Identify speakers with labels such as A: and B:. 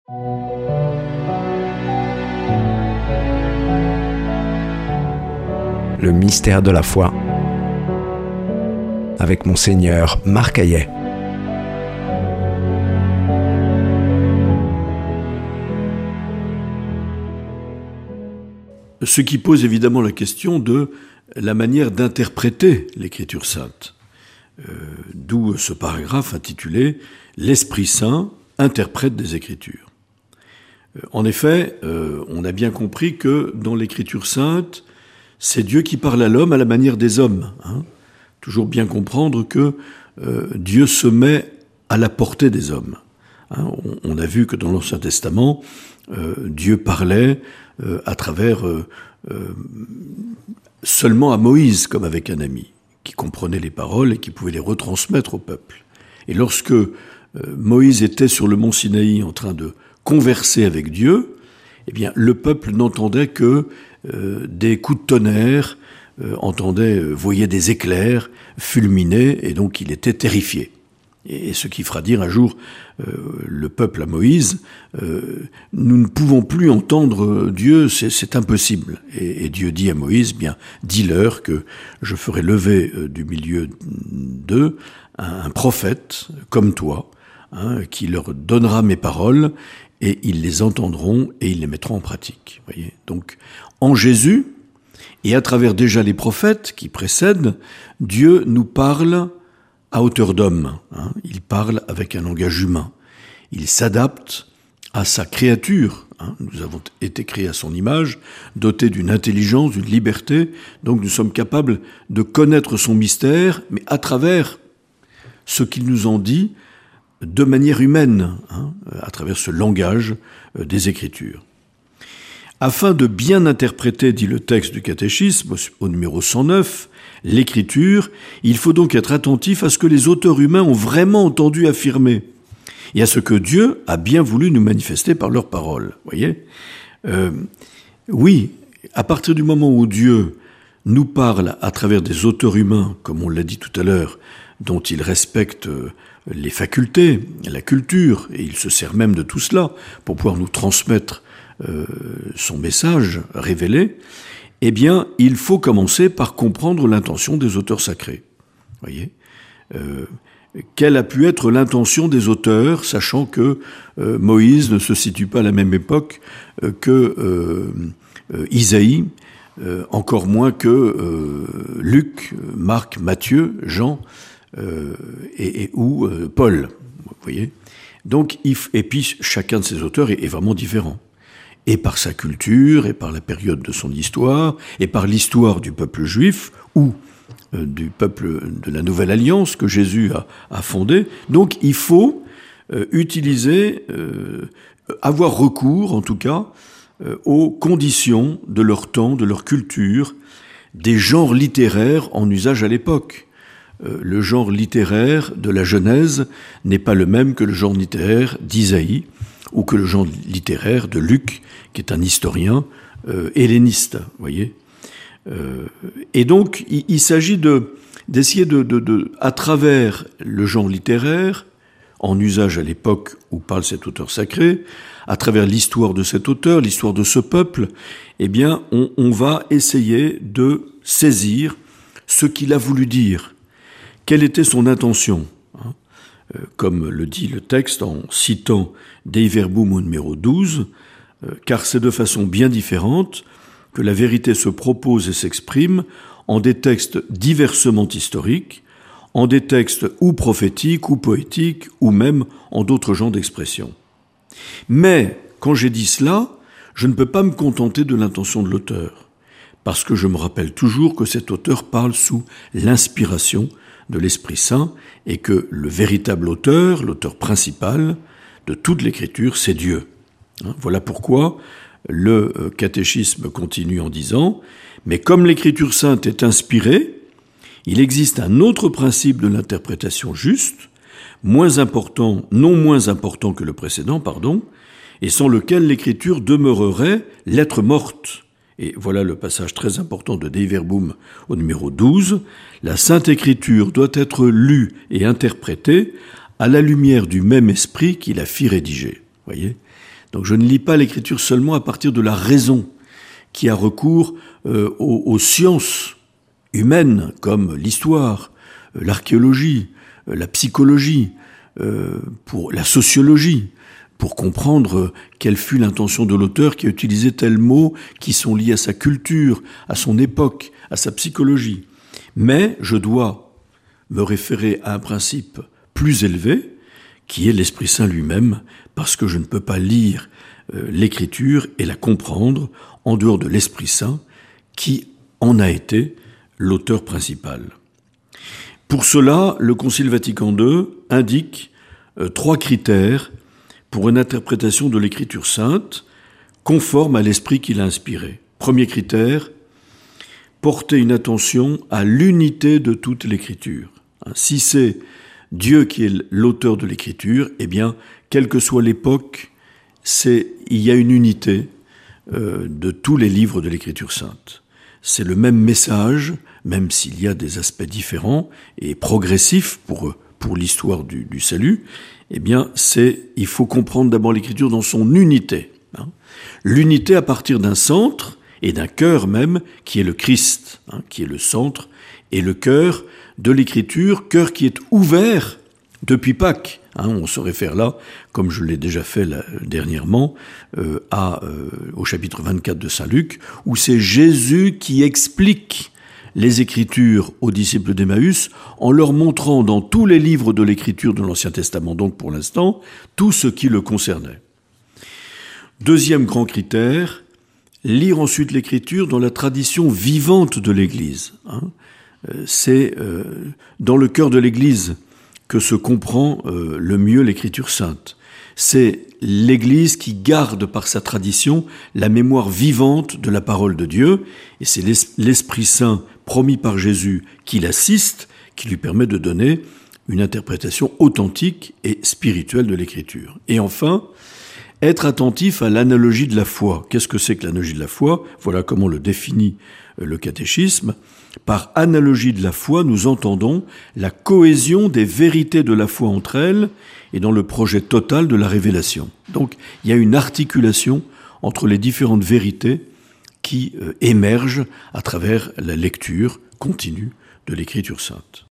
A: Le mystère de la foi avec Monseigneur Marc Hayet.
B: Ce qui pose évidemment la question de la manière d'interpréter l'Écriture sainte. D'où ce paragraphe intitulé « L'Esprit Saint interprète des Écritures ». En effet, on a bien compris que dans l'Écriture sainte, c'est Dieu qui parle à l'homme à la manière des hommes. Toujours bien comprendre que Dieu se met à la portée des hommes. On a vu que dans l'Ancien Testament, Dieu parlait à travers seulement à Moïse, comme avec un ami, qui comprenait les paroles et qui pouvait les retransmettre au peuple. Et lorsque Moïse était sur le mont Sinaï en train de converser avec Dieu, eh bien, le peuple n'entendait que des coups de tonnerre, voyait des éclairs fulminer, et donc il était terrifié. Et ce qui fera dire un jour le peuple à Moïse, nous ne pouvons plus entendre Dieu, c'est impossible. Et Dieu dit à Moïse, bien, dis-leur que je ferai lever du milieu d'eux un prophète comme toi, qui leur donnera mes paroles, et ils les entendront et ils les mettront en pratique. Voyez. Donc, en Jésus, et à travers déjà les prophètes qui précèdent, Dieu nous parle à hauteur d'homme. Il parle avec un langage humain. Il s'adapte à sa créature. Nous avons été créés à son image, dotés d'une intelligence, d'une liberté. Donc nous sommes capables de connaître son mystère, mais à travers ce qu'il nous en dit de manière humaine, à travers ce langage des Écritures. Afin de bien interpréter, dit le texte du catéchisme, au numéro 109, l'Écriture, il faut donc être attentif à ce que les auteurs humains ont vraiment entendu affirmer et à ce que Dieu a bien voulu nous manifester par leurs paroles. Voyez, oui, à partir du moment où Dieu nous parle à travers des auteurs humains, comme on l'a dit tout à l'heure, dont il respecte les facultés, la culture, et il se sert même de tout cela pour pouvoir nous transmettre son message révélé, eh bien, il faut commencer par comprendre l'intention des auteurs sacrés. Voyez, quelle a pu être l'intention des auteurs, sachant que Moïse ne se situe pas à la même époque que Isaïe, encore moins que Luc, Marc, Matthieu, Jean ou Paul. Vous voyez. Donc, et puis chacun de ces auteurs est vraiment différent. Et par sa culture, et par la période de son histoire, et par l'histoire du peuple juif, ou du peuple de la Nouvelle Alliance que Jésus a fondé. Donc il faut avoir recours en tout cas, aux conditions de leur temps, de leur culture, des genres littéraires en usage à l'époque. Le genre littéraire de la Genèse n'est pas le même que le genre littéraire d'Isaïe, ou que le genre littéraire de Luc, qui est un historien helléniste, voyez. Et donc, il s'agit d'essayer à travers le genre littéraire, en usage à l'époque où parle cet auteur sacré, à travers l'histoire de cet auteur, l'histoire de ce peuple, eh bien, on va essayer de saisir ce qu'il a voulu dire. Quelle était son intention ? Comme le dit le texte en citant Dei Verbum au numéro 12, car c'est de façon bien différente que la vérité se propose et s'exprime en des textes diversement historiques, en des textes ou prophétiques ou poétiques, ou même en d'autres genres d'expression. Mais, quand j'ai dit cela, je ne peux pas me contenter de l'intention de l'auteur, parce que je me rappelle toujours que cet auteur parle sous l'inspiration de l'Esprit Saint, et que le véritable auteur, l'auteur principal de toute l'Écriture, c'est Dieu. Voilà pourquoi le catéchisme continue en disant « Mais comme l'Écriture sainte est inspirée, il existe un autre principe de l'interprétation juste, non moins important que le précédent, et sans lequel l'Écriture demeurerait lettre morte. » Et voilà le passage très important de Dei Verbum au numéro 12. La Sainte Écriture doit être lue et interprétée à la lumière du même esprit qui la fit rédiger. voyez ? Donc je ne lis pas l'Écriture seulement à partir de la raison, qui a recours aux sciences humaines comme l'histoire, l'archéologie, la psychologie, pour la sociologie, pour comprendre quelle fut l'intention de l'auteur qui a utilisé tels mots qui sont liés à sa culture, à son époque, à sa psychologie. Mais je dois me référer à un principe plus élevé, qui est l'Esprit Saint lui-même, parce que je ne peux pas lire l'Écriture et la comprendre en dehors de l'Esprit Saint, qui en a été l'auteur principal. Pour cela, le Concile Vatican II indique 3 critères pour une interprétation de l'Écriture sainte conforme à l'esprit qui l'a inspiré. Premier critère, porter une attention à l'unité de toute l'Écriture. Si c'est Dieu qui est l'auteur de l'Écriture, eh bien, quelle que soit l'époque, il y a une unité de tous les livres de l'Écriture sainte. C'est le même message, même s'il y a des aspects différents et progressifs pour l'histoire du salut, eh bien, il faut comprendre d'abord l'Écriture dans son unité. L'unité à partir d'un centre et d'un cœur même, qui est le Christ, qui est le centre et le cœur de l'Écriture, cœur qui est ouvert depuis Pâques. On se réfère là, comme je l'ai déjà fait dernièrement, au chapitre 24 de Saint Luc, où c'est Jésus qui explique les Écritures aux disciples d'Emmaüs en leur montrant dans tous les livres de l'Écriture de l'Ancien Testament, donc pour l'instant, tout ce qui le concernait. Deuxième grand critère, lire ensuite l'Écriture dans la tradition vivante de l'Église. C'est dans le cœur de l'Église que se comprend le mieux l'Écriture sainte. C'est l'Église qui garde par sa tradition la mémoire vivante de la parole de Dieu, et c'est l'Esprit Saint promis par Jésus qui l'assiste, qui lui permet de donner une interprétation authentique et spirituelle de l'Écriture. Et enfin, être attentif à l'analogie de la foi. Qu'est-ce que c'est que l'analogie de la foi ? Voilà comment le définit le catéchisme. Par analogie de la foi, nous entendons la cohésion des vérités de la foi entre elles et dans le projet total de la révélation. Donc, il y a une articulation entre les différentes vérités qui émergent à travers la lecture continue de l'Écriture sainte.